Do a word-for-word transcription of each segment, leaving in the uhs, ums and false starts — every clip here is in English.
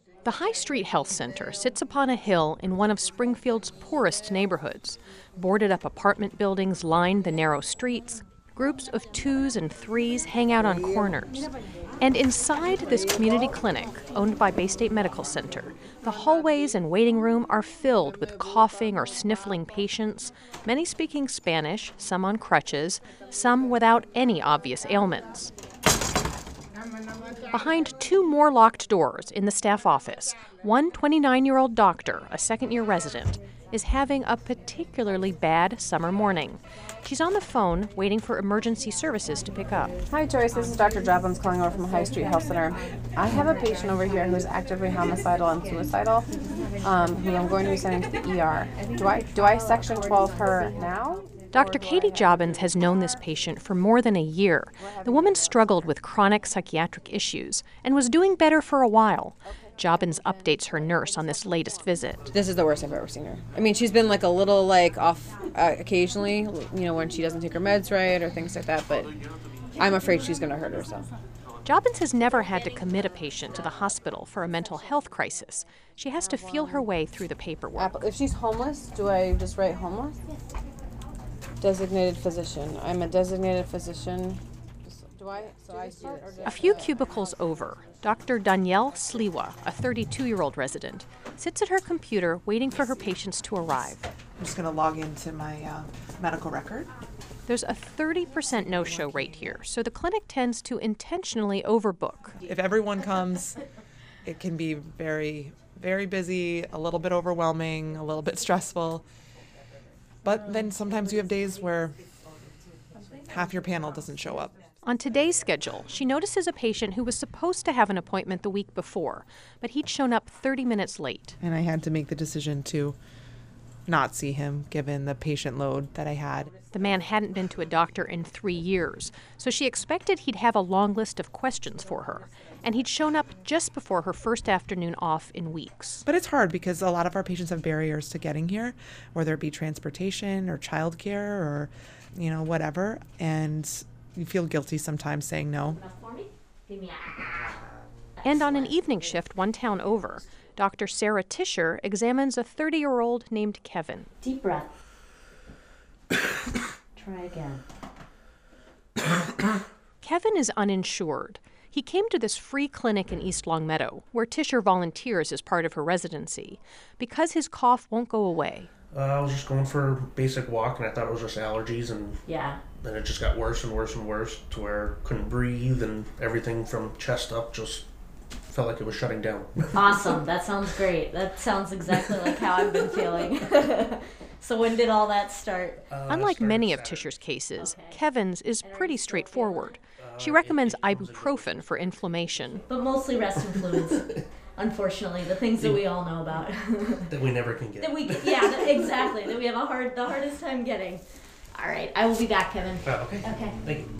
The High Street Health Center sits upon a hill in one of Springfield's poorest neighborhoods. Boarded up apartment buildings line the narrow streets. Groups of twos and threes hang out on corners. And inside this community clinic, owned by Baystate Medical Center, the hallways and waiting room are filled with coughing or sniffling patients, many speaking Spanish, some on crutches, some without any obvious ailments. Behind two more locked doors in the staff office, one twenty-nine-year-old doctor, a second-year resident, is having a particularly bad summer morning. She's on the phone waiting for emergency services to pick up. Hi, Joyce. This is Doctor Jobbins calling over from High Street Health Center. I have a patient over here who's actively homicidal and suicidal, um, who I'm going to be sending to the E R. Do I do I section twelve her now? Doctor Katie Jobbins has known this patient for more than a year. The woman struggled with chronic psychiatric issues and was doing better for a while. Jobbins updates her nurse on this latest visit. This is the worst I've ever seen her. I mean, she's been like a little like off uh, occasionally, you know, when she doesn't take her meds right or things like that, but I'm afraid she's going to hurt herself. Jobbins has never had to commit a patient to the hospital for a mental health crisis. She has to feel her way through the paperwork. If she's homeless, do I just write homeless? Designated physician. I'm a designated physician. Do I? So I start, or A few cubicles over, Doctor Danielle Sliwa, a thirty-two-year-old resident, sits at her computer waiting for her patients to arrive. I'm just going to log into my uh, medical record. There's a thirty percent no-show rate here, so the clinic tends to intentionally overbook. If everyone comes, it can be very, very busy, a little bit overwhelming, a little bit stressful. But then sometimes you have days where half your panel doesn't show up. On today's schedule, she notices a patient who was supposed to have an appointment the week before, but he'd shown up thirty minutes late. And I had to make the decision to not see him, given the patient load that I had. The man hadn't been to a doctor in three years, so she expected he'd have a long list of questions for her. And he'd shown up just before her first afternoon off in weeks. But it's hard because a lot of our patients have barriers to getting here, whether it be transportation or childcare or, you know, whatever. And you feel guilty sometimes saying no. And on an evening shift one town over, Doctor Sarah Tischer examines a thirty-year-old named Kevin. Deep breath. Try again. Kevin is uninsured. He came to this free clinic in East Longmeadow, where Tischer volunteers as part of her residency, because his cough won't go away. Uh, I was just going for a basic walk, and I thought it was just allergies, and Yeah. then it just got worse and worse and worse to where I couldn't breathe, and everything from chest up just felt like it was shutting down. Awesome. That sounds great. That sounds exactly like how I've been feeling. So when did all that start? Uh, Unlike started many of Saturday. Tischer's cases, Kevin's is pretty straightforward. She recommends ibuprofen for inflammation. But mostly rest and fluids. Unfortunately, the things that we all know about. That we never can get. that we, yeah, that, exactly. That we have a hard, the hardest time getting. All right, I will be back, Kevin. Oh, okay. Okay. Thank you.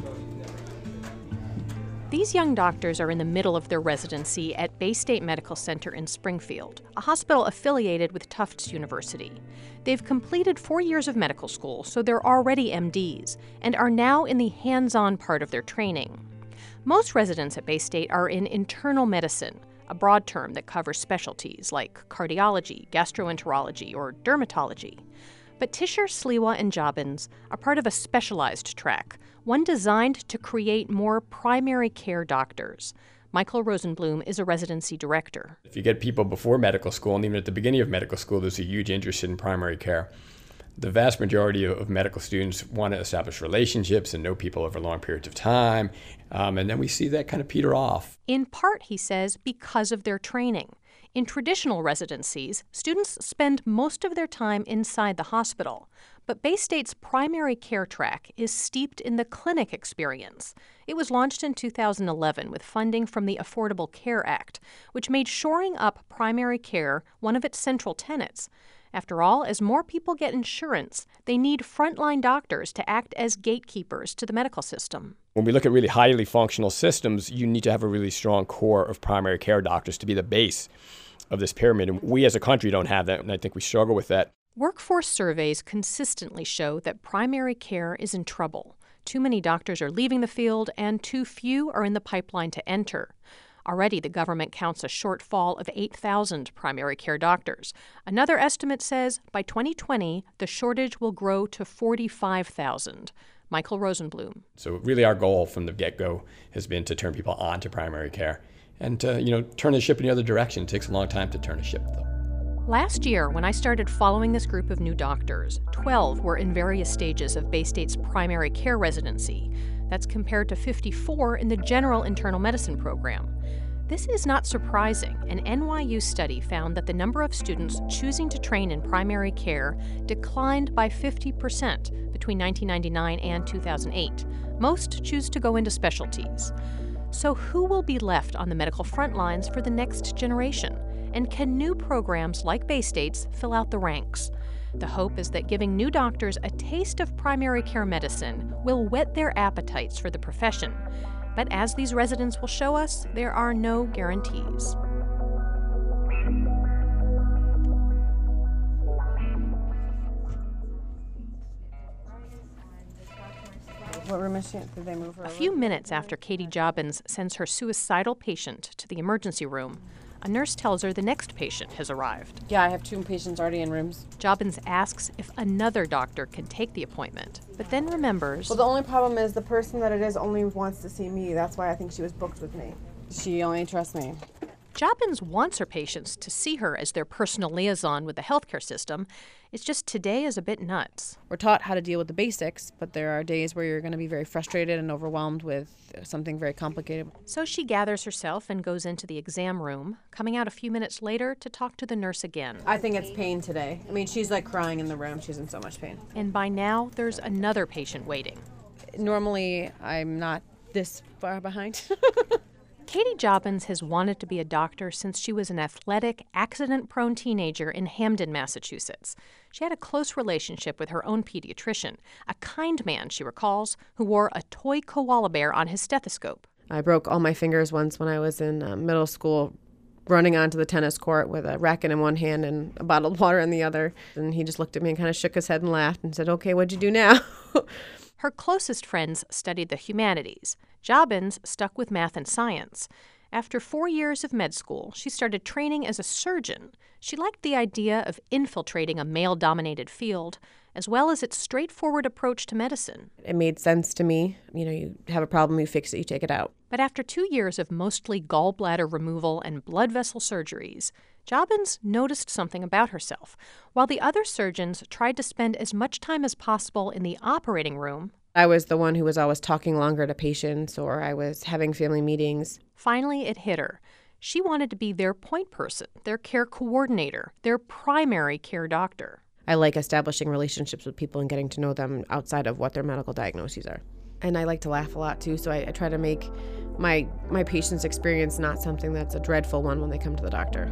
These young doctors are in the middle of their residency at Baystate Medical Center in Springfield, a hospital affiliated with Tufts University. They've completed four years of medical school, so they're already M Ds, and are now in the hands-on part of their training. Most residents at Baystate are in internal medicine, a broad term that covers specialties like cardiology, gastroenterology, or dermatology. But Tischer, Sliwa, and Jobbins are part of a specialized track, one designed to create more primary care doctors. Michael Rosenblum is a residency director. If you get people before medical school, and even at the beginning of medical school, there's a huge interest in primary care. The vast majority of medical students want to establish relationships and know people over long periods of time, um, and then we see that kind of peter off. In part, he says, because of their training. In traditional residencies, students spend most of their time inside the hospital, but Baystate's primary care track is steeped in the clinic experience. It was launched in two thousand eleven with funding from the Affordable Care Act, which made shoring up primary care one of its central tenets. After all, as more people get insurance, they need frontline doctors to act as gatekeepers to the medical system. When we look at really highly functional systems, you need to have a really strong core of primary care doctors to be the base of this pyramid. And we as a country don't have that, and I think we struggle with that. Workforce surveys consistently show that primary care is in trouble. Too many doctors are leaving the field, and too few are in the pipeline to enter. Already, the government counts a shortfall of eight thousand primary care doctors. Another estimate says by twenty twenty, the shortage will grow to forty-five thousand. Michael Rosenblum. So really our goal from the get-go has been to turn people on to primary care and to, you know, turn the ship in the other direction. It takes a long time to turn a ship, though. Last year, when I started following this group of new doctors, twelve were in various stages of Baystate's primary care residency. That's compared to fifty-four in the general internal medicine program. This is not surprising. An N Y U study found that the number of students choosing to train in primary care declined by fifty percent between nineteen ninety-nine and two thousand eight. Most choose to go into specialties. So who will be left on the medical front lines for the next generation? And can new programs like Baystate's fill out the ranks? The hope is that giving new doctors a taste of primary care medicine will whet their appetites for the profession. But as these residents will show us, there are no guarantees. What room is she in? Did they move her? A few minutes after Katie Jobbins sends her suicidal patient to the emergency room, a nurse tells her the next patient has arrived. Yeah, I have two patients already in rooms. Jobbins asks if another doctor can take the appointment, but then remembers... Well, the only problem is the person that it is only wants to see me. That's why I think she was booked with me. She only trusts me. Jobbins wants her patients to see her as their personal liaison with the healthcare system. It's just today is a bit nuts. We're taught how to deal with the basics, but there are days where you're going to be very frustrated and overwhelmed with something very complicated. So she gathers herself and goes into the exam room, coming out a few minutes later to talk to the nurse again. I think it's pain today. I mean, she's like crying in the room. She's in so much pain. And by now, there's another patient waiting. Normally, I'm not this far behind. Katie Jobbins has wanted to be a doctor since she was an athletic, accident-prone teenager in Hamden, Massachusetts. She had a close relationship with her own pediatrician, a kind man, she recalls, who wore a toy koala bear on his stethoscope. I broke all my fingers once when I was in uh, middle school, running onto the tennis court with a racket in one hand and a bottle of water in the other. And he just looked at me and kind of shook his head and laughed and said, "Okay, what'd you do now?" Her closest friends studied the humanities. Jobbins stuck with math and science. After four years of med school, she started training as a surgeon. She liked the idea of infiltrating a male-dominated field, as well as its straightforward approach to medicine. It made sense to me. You know, you have a problem, you fix it, you take it out. But after two years of mostly gallbladder removal and blood vessel surgeries, Jobbins noticed something about herself. While the other surgeons tried to spend as much time as possible in the operating room, I was the one who was always talking longer to patients, or I was having family meetings. Finally, it hit her. She wanted to be their point person, their care coordinator, their primary care doctor. I like establishing relationships with people and getting to know them outside of what their medical diagnoses are. And I like to laugh a lot, too, so I, I try to make my, my patient's experience not something that's a dreadful one when they come to the doctor.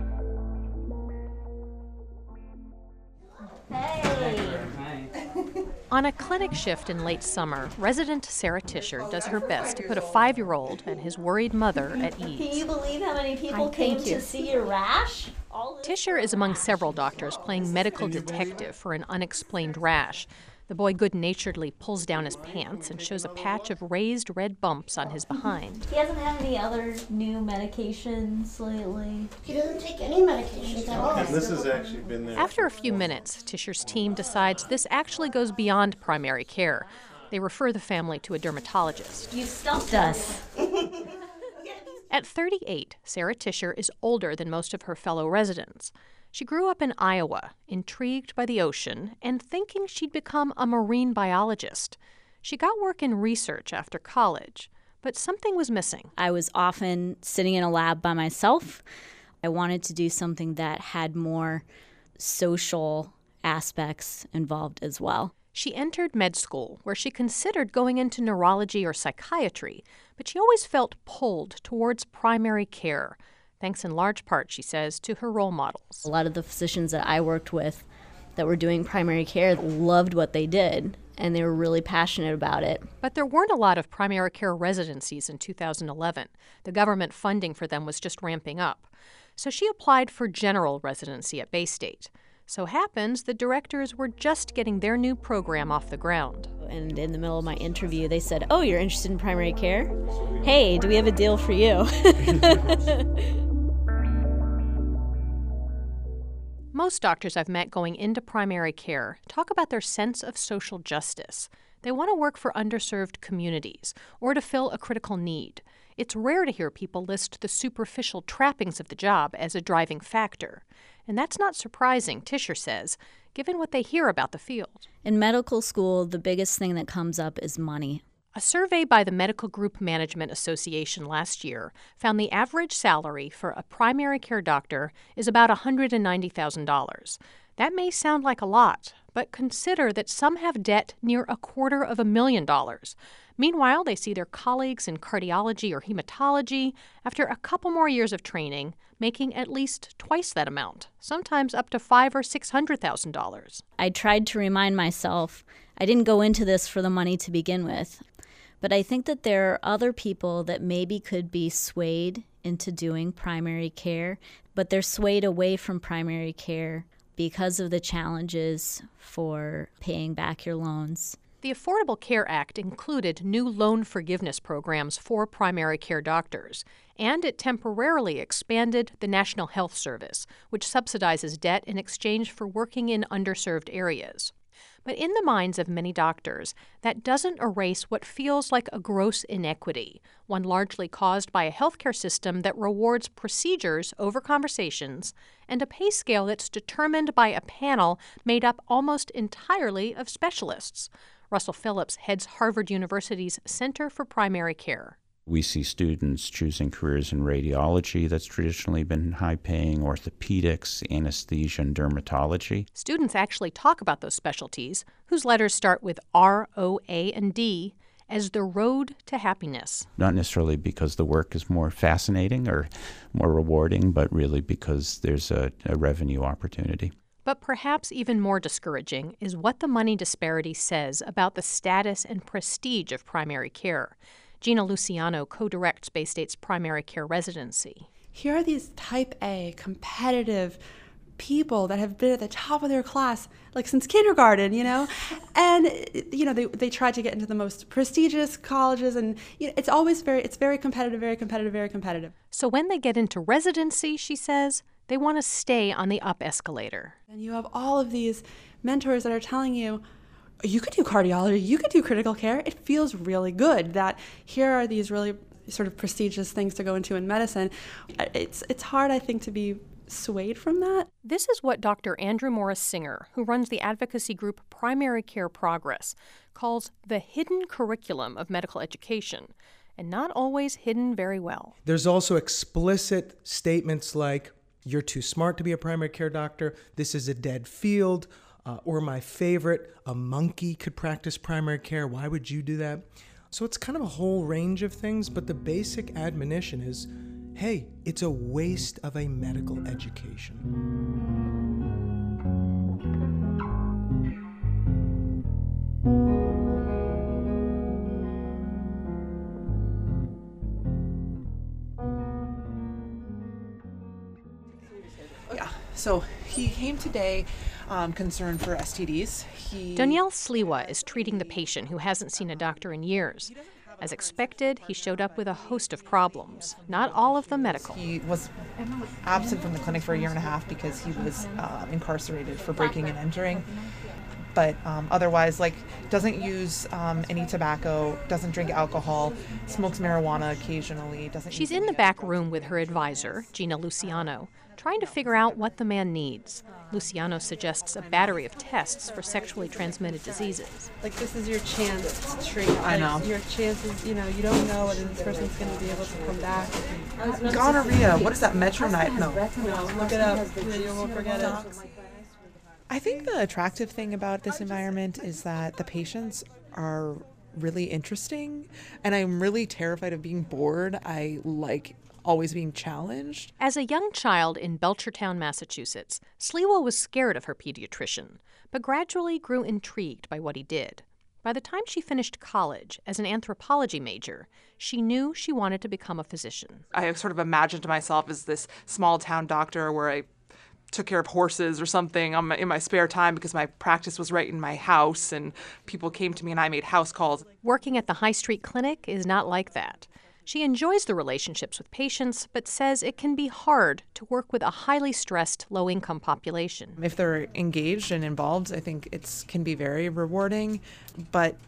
On a clinic shift in late summer, resident Sarah Tischer does her best to put a five-year-old and his worried mother at ease. Can you believe how many people came to see your rash? Tischer is among several doctors playing medical detective for an unexplained rash. The boy good-naturedly pulls down his pants and shows a patch of raised red bumps on his behind. He hasn't had any other new medications lately. He doesn't take any medications at all. And this has actually been there. After a few minutes, Tischer's team decides this actually goes beyond primary care. They refer the family to a dermatologist. You stumped us. At thirty-eight, Sarah Tischer is older than most of her fellow residents. She grew up in Iowa, intrigued by the ocean, and thinking she'd become a marine biologist. She got work in research after college, but something was missing. I was often sitting in a lab by myself. I wanted to do something that had more social aspects involved as well. She entered med school, where she considered going into neurology or psychiatry, but she always felt pulled towards primary care. Thanks in large part, she says, to her role models. A lot of the physicians that I worked with that were doing primary care loved what they did, and they were really passionate about it. But there weren't a lot of primary care residencies in two thousand eleven. The government funding for them was just ramping up. So she applied for general residency at Baystate. So happens the directors were just getting their new program off the ground. And in the middle of my interview, they said, "Oh, you're interested in primary care? Hey, do we have a deal for you?" Most doctors I've met going into primary care talk about their sense of social justice. They want to work for underserved communities or to fill a critical need. It's rare to hear people list the superficial trappings of the job as a driving factor. And that's not surprising, Tischer says, given what they hear about the field. In medical school, the biggest thing that comes up is money. A survey by the Medical Group Management Association last year found the average salary for a primary care doctor is about one hundred ninety thousand dollars. That may sound like a lot, but consider that some have debt near a quarter of a million dollars. Meanwhile, they see their colleagues in cardiology or hematology, after a couple more years of training, making at least twice that amount, sometimes up to five or six hundred thousand dollars. I tried to remind myself I didn't go into this for the money to begin with. But I think that there are other people that maybe could be swayed into doing primary care, but they're swayed away from primary care because of the challenges for paying back your loans. The Affordable Care Act included new loan forgiveness programs for primary care doctors, and it temporarily expanded the National Health Service, which subsidizes debt in exchange for working in underserved areas. But in the minds of many doctors, that doesn't erase what feels like a gross inequity, one largely caused by a healthcare system that rewards procedures over conversations and a pay scale that's determined by a panel made up almost entirely of specialists. Russell Phillips heads Harvard University's Center for Primary Care. We see students choosing careers in radiology that's traditionally been high-paying, orthopedics, anesthesia, and dermatology. Students actually talk about those specialties, whose letters start with R, O, A, and D, as the road to happiness. Not necessarily because the work is more fascinating or more rewarding, but really because there's a, a revenue opportunity. But perhaps even more discouraging is what the money disparity says about the status and prestige of primary care. Gina Luciano co-directs Baystate's primary care residency. Here are these type A, competitive people that have been at the top of their class like since kindergarten, you know, and you know they they try to get into the most prestigious colleges, and you know, it's always very it's very competitive, very competitive, very competitive. So when they get into residency, she says, they want to stay on the up escalator. And you have all of these mentors that are telling you, you could do cardiology, you could do critical care. It feels really good that here are these really sort of prestigious things to go into in medicine. It's it's hard, I think, to be swayed from that. This is what Doctor Andrew Morris Singer, who runs the advocacy group Primary Care Progress, calls the hidden curriculum of medical education, and not always hidden very well. There's also explicit statements like, you're too smart to be a primary care doctor, this is a dead field, uh, or my favorite, a monkey could practice primary care, why would you do that? So it's kind of a whole range of things, but the basic admonition is, hey, it's a waste of a medical education. Yeah, so he came today um, concerned for S T Ds. He... Danielle Sliwa is treating the patient who hasn't seen a doctor in years. As expected, he showed up with a host of problems, not all of them medical. He was absent from the clinic for a year and a half because he was uh, incarcerated for breaking and entering. But um, otherwise, like, doesn't use um, any tobacco, doesn't drink alcohol, smokes marijuana occasionally. Doesn't. She's in the back room with her advisor, Gina Luciano, trying to figure out what the man needs. Luciano suggests a battery of tests for sexually transmitted diseases. Like, this is your chance to treat. I know. Like, your chances, you know, you don't know whether this person's going to be able to come back. Gonorrhea, what is that, Metronite? No. No, look it up, you won't forget it. I think the attractive thing about this environment is that the patients are really interesting, and I'm really terrified of being bored. I like always being challenged. As a young child in Belchertown, Massachusetts, Sliwa was scared of her pediatrician, but gradually grew intrigued by what he did. By the time she finished college as an anthropology major, she knew she wanted to become a physician. I sort of imagined myself as this small town doctor where I took care of horses or something on my, in my spare time because my practice was right in my house and people came to me and I made house calls. Working at the High Street Clinic is not like that. She enjoys the relationships with patients, but says it can be hard to work with a highly stressed, low-income population. If they're engaged and involved, I think it can be very rewarding, but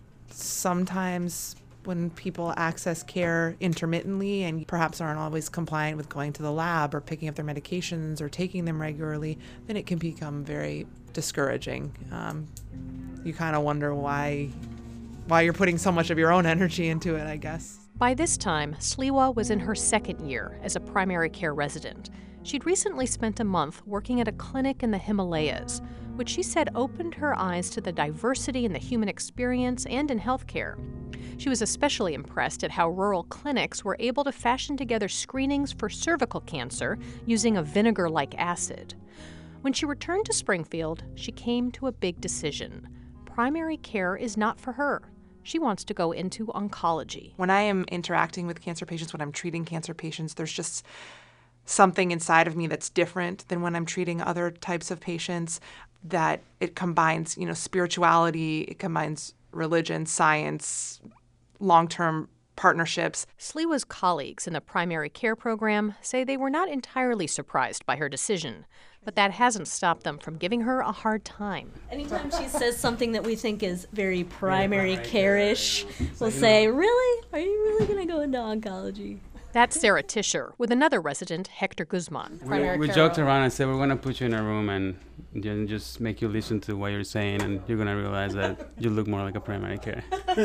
sometimes when people access care intermittently and perhaps aren't always compliant with going to the lab or picking up their medications or taking them regularly, then it can become very discouraging. Um, you kind of wonder why, why you're putting so much of your own energy into it, I guess. By this time, Sliwa was in her second year as a primary care resident. She'd recently spent a month working at a clinic in the Himalayas, which she said opened her eyes to the diversity in the human experience and in healthcare. She was especially impressed at how rural clinics were able to fashion together screenings for cervical cancer using a vinegar-like acid. When she returned to Springfield, she came to a big decision. Primary care is not for her. She wants to go into oncology. When I am interacting with cancer patients, when I'm treating cancer patients, there's just something inside of me that's different than when I'm treating other types of patients, that it combines, you know, spirituality, it combines religion, science, long-term partnerships. Sliwa's colleagues in the primary care program say they were not entirely surprised by her decision, but that hasn't stopped them from giving her a hard time. Anytime she says something that we think is very primary care-ish, we'll say, really? Are you really going to go into oncology? That's Sarah Tischer with another resident, Hector Guzman. We, we joked around and said, we're going to put you in a room and just make you listen to what you're saying, and you're going to realize that you look more like a primary care.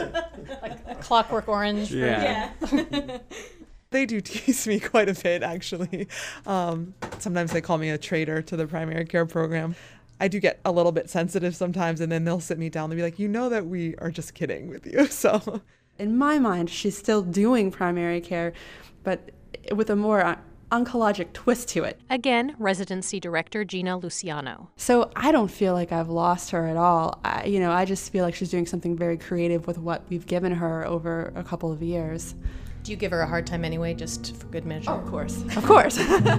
Like a Clockwork Orange. Yeah. yeah. They do tease me quite a bit, actually. Um, sometimes they call me a traitor to the primary care program. I do get a little bit sensitive sometimes, and then they'll sit me down and be like, you know that we are just kidding with you, so. In my mind, she's still doing primary care, but with a more oncologic twist to it. Again, residency director Gina Luciano. So I don't feel like I've lost her at all. I, you know, I just feel like she's doing something very creative with what we've given her over a couple of years. Do you give her a hard time anyway, just for good measure? Oh, of course. Of course.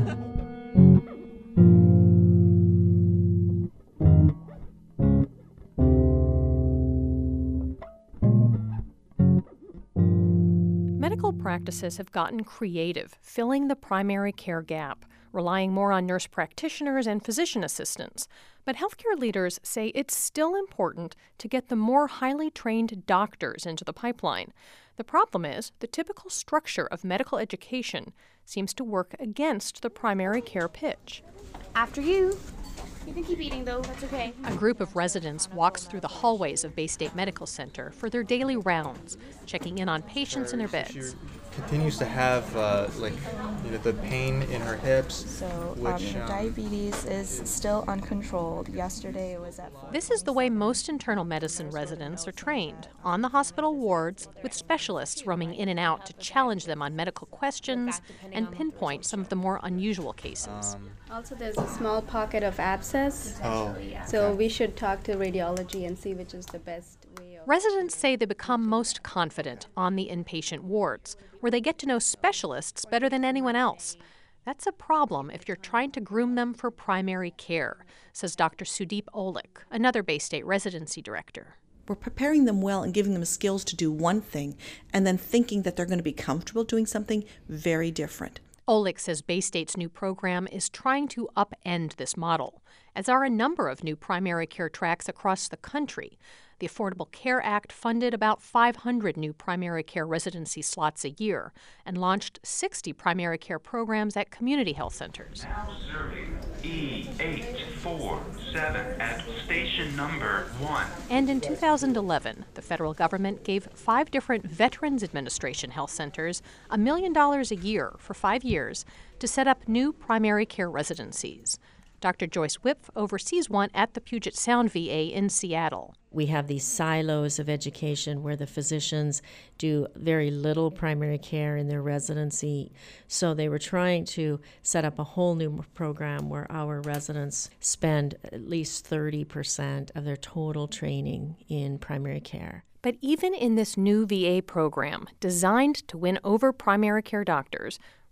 Medical practices have gotten creative, filling the primary care gap, relying more on nurse practitioners and physician assistants. But healthcare leaders say it's still important to get the more highly trained doctors into the pipeline. The problem is the typical structure of medical education seems to work against the primary care pitch. After you. You can keep eating, though. That's okay. A group of residents walks through the hallways of Bay State Medical Center for their daily rounds, checking in on patients in their beds. Continues to have uh, like you know the pain in her hips. So which, um, um, diabetes is still uncontrolled. Yesterday it was at. This is the way most internal medicine residents are trained, on the hospital wards, with specialists roaming in and out to challenge them on medical questions and pinpoint some of the more unusual cases. Um, also, there's a small pocket of abscess. Oh. So we should talk to radiology and see which is the best way of. Residents say they become most confident on the inpatient wards, where they get to know specialists better than anyone else. That's a problem if you're trying to groom them for primary care, says Doctor Sudeep Olik, another Bay State residency director. We're preparing them well and giving them skills to do one thing, and then thinking that they're going to be comfortable doing something very different. Olik says Bay State's new program is trying to upend this model, as are a number of new primary care tracks across the country. The Affordable Care Act funded about five hundred new primary care residency slots a year and launched sixty primary care programs at community health centers. Observing E H forty-seven at station number one. And in two thousand eleven, the federal government gave five different Veterans Administration health centers a million dollars a year for five years to set up new primary care residencies. Doctor Joyce Whipf oversees one at the Puget Sound V A in Seattle. We have these silos of education where the physicians do very little primary care in their residency. So they were trying to set up a whole new program where our residents spend at least thirty percent of their total training in primary care. But even in this new V A program, designed to win over primary care doctors,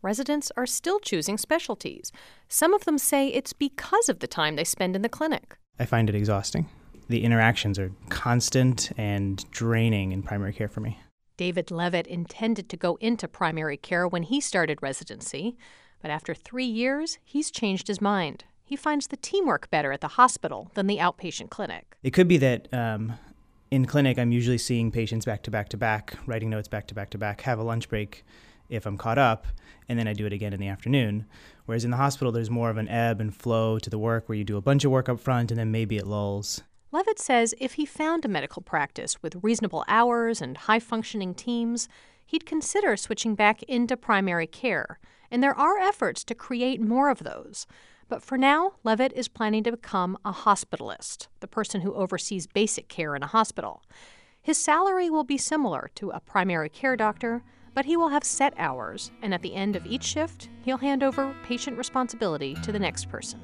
residents are still choosing specialties. Some of them say it's because of the time they spend in the clinic. I find it exhausting. The interactions are constant and draining in primary care for me. David Levitt intended to go into primary care when he started residency, but after three years, he's changed his mind. He finds the teamwork better at the hospital than the outpatient clinic. It could be that um, in clinic, I'm usually seeing patients back to back to back, writing notes back to back to back, have a lunch break if I'm caught up, and then I do it again in the afternoon. Whereas in the hospital, there's more of an ebb and flow to the work where you do a bunch of work up front and then maybe it lulls. Levitt says if he found a medical practice with reasonable hours and high-functioning teams, he'd consider switching back into primary care. And there are efforts to create more of those. But for now, Levitt is planning to become a hospitalist, the person who oversees basic care in a hospital. His salary will be similar to a primary care doctor, but he will have set hours, and at the end of each shift, he'll hand over patient responsibility to the next person.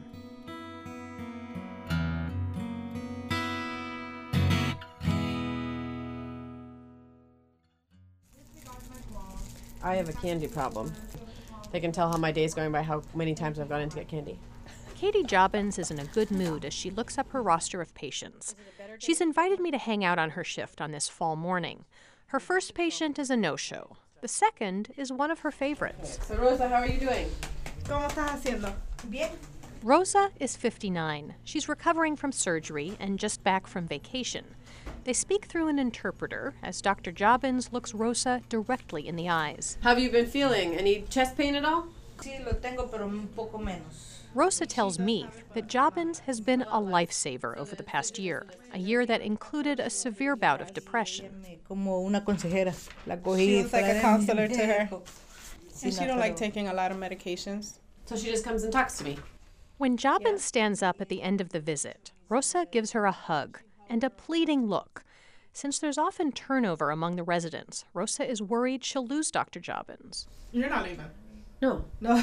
I have a candy problem. They can tell how my day's going by how many times I've gone in to get candy. Katie Jobbins is in a good mood as she looks up her roster of patients. She's invited me to hang out on her shift on this fall morning. Her first patient is a no-show. The second is one of her favorites. So Rosa, how are you doing? ¿Cómo estás haciendo? Bien. Rosa is fifty-nine. She's recovering from surgery and just back from vacation. They speak through an interpreter as Doctor Jobbins looks Rosa directly in the eyes. How have you been feeling? Any chest pain at all? Sí, lo tengo, pero un poco menos. Rosa tells me that Jobbins has been a lifesaver over the past year, a year that included a severe bout of depression. Como una consejera. La cogí. She was like a counselor to her. And she don't like taking a lot of medications. So she just comes and talks to me. When Jobbins stands up at the end of the visit, Rosa gives her a hug and a pleading look. Since there's often turnover among the residents, Rosa is worried she'll lose Doctor Jobbins. You're not leaving. No. No.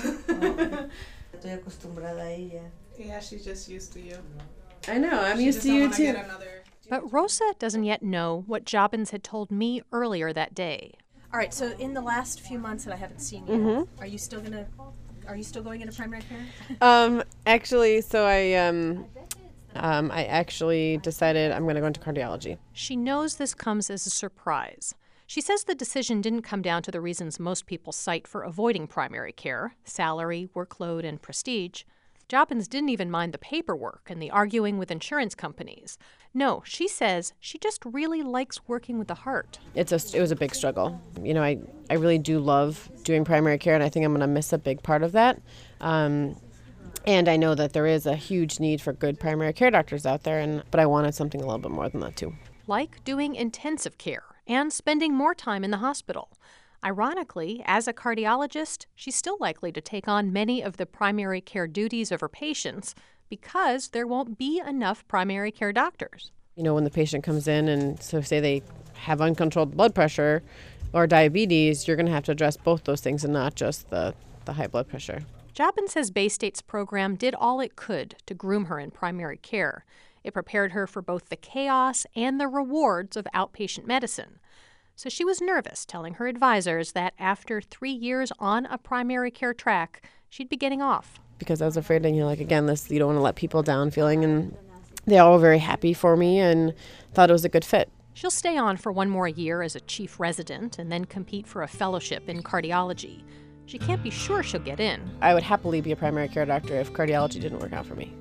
Estoy acostumbrada a ella. Yeah, she's just used to you. I know, I'm she used to you too. But Rosa doesn't yet know what Jobbins had told me earlier that day. All right, so in the last few months that I haven't seen you, Mm-hmm. are you still gonna, are you still going into primary care? Um, actually, so I, um, um, I actually decided I'm going to go into cardiology. She knows this comes as a surprise. She says the decision didn't come down to the reasons most people cite for avoiding primary care, salary, workload, and prestige. Jobbins didn't even mind the paperwork and the arguing with insurance companies. No, she says she just really likes working with the heart. It's a, it was a big struggle. You know, I, I really do love doing primary care, and I think I'm going to miss a big part of that. Um, and I know that there is a huge need for good primary care doctors out there, and but I wanted something a little bit more than that, too. Like doing intensive care and spending more time in the hospital. Ironically, as a cardiologist, she's still likely to take on many of the primary care duties of her patients because there won't be enough primary care doctors. You know, when the patient comes in and so say they have uncontrolled blood pressure or diabetes, you're going to have to address both those things and not just the, the high blood pressure. Jobbins says Baystate's program did all it could to groom her in primary care. It prepared her for both the chaos and the rewards of outpatient medicine. So she was nervous, telling her advisors that after three years on a primary care track, she'd be getting off. Because I was afraid, and you know, like, again, this, you don't want to let people down feeling, and they all were very happy for me and thought it was a good fit. She'll stay on for one more year as a chief resident and then compete for a fellowship in cardiology. She can't be sure she'll get in. I would happily be a primary care doctor if cardiology didn't work out for me.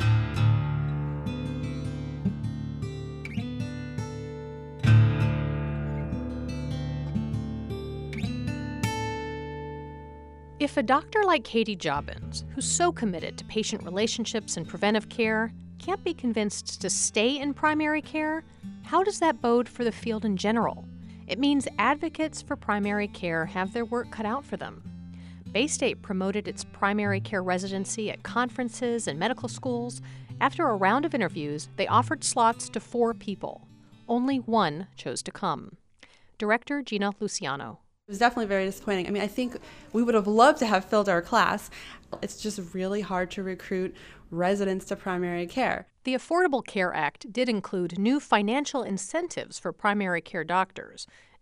If a doctor like Katie Jobbins, who's so committed to patient relationships and preventive care, can't be convinced to stay in primary care, how does that bode for the field in general? It means advocates for primary care have their work cut out for them. Baystate promoted its primary care residency at conferences and medical schools. After a round of interviews, they offered slots to four people. Only one chose to come. Director Gina Luciano. It was definitely very disappointing. I mean, I think we would have loved to have filled our class. It's just really hard to recruit residents to primary care. The Affordable Care Act did include new financial incentives for primary care doctors.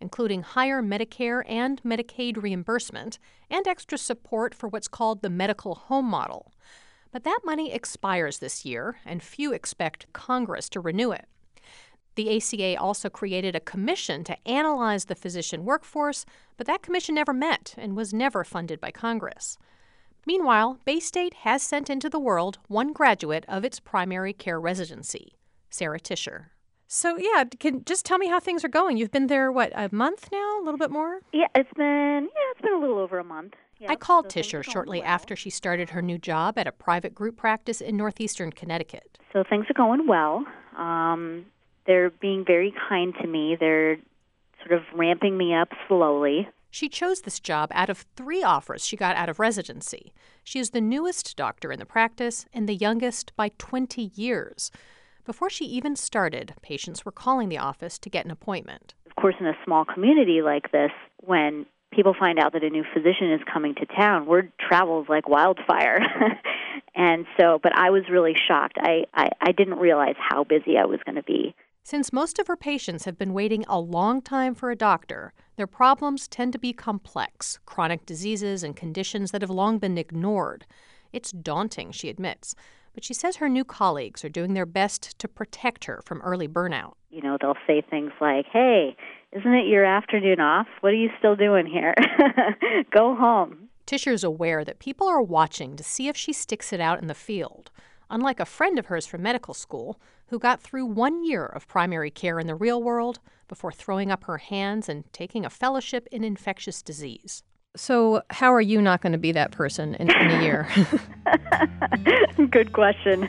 including higher Medicare and Medicaid reimbursement and extra support for what's called the medical home model. But that money expires this year, and few expect Congress to renew it. The A C A also created a commission to analyze the physician workforce, but that commission never met and was never funded by Congress. Meanwhile, Baystate has sent into the world one graduate of its primary care residency, Sarah Tischer. So, yeah, can just tell me how things are going. You've been there, what, a month now? A little bit more? Yeah, it's been, yeah, it's been a little over a month. Yeah, I called so Tischer shortly after she started her new job at a private group practice in northeastern Connecticut. So things are going well. Um, they're being very kind to me. They're sort of ramping me up slowly. She chose this job out of three offers she got out of residency. She is the newest doctor in the practice and the youngest by twenty years. Before she even started, patients were calling the office to get an appointment. Of course, in a small community like this, when people find out that a new physician is coming to town, word travels like wildfire. And so, but I was really shocked. I, I, I didn't realize how busy I was going to be. Since most of her patients have been waiting a long time for a doctor, their problems tend to be complex, chronic diseases and conditions that have long been ignored. It's daunting, she admits, but she says her new colleagues are doing their best to protect her from early burnout. You know, they'll say things like, hey, isn't it your afternoon off? What are you still doing here? Go home. Tischer's aware that people are watching to see if she sticks it out in the field. Unlike a friend of hers from medical school, who got through one year of primary care in the real world before throwing up her hands and taking a fellowship in infectious disease. So how are you not going to be that person in, in a year? Good question.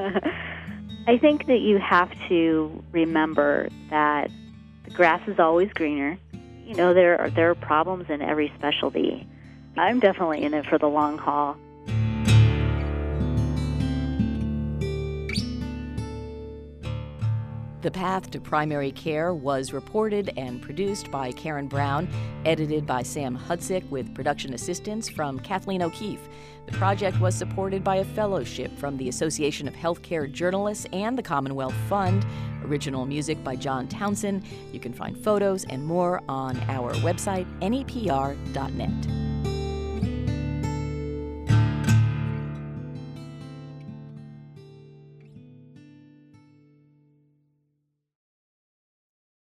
I think that you have to remember that the grass is always greener. You know, there are, there are problems in every specialty. I'm definitely in it for the long haul. The Path to Primary Care was reported and produced by Karen Brown, edited by Sam Hudzik with production assistance from Kathleen O'Keefe. The project was supported by a fellowship from the Association of Healthcare Journalists and the Commonwealth Fund. Original music by John Townsend. You can find photos and more on our website, N E P R dot net.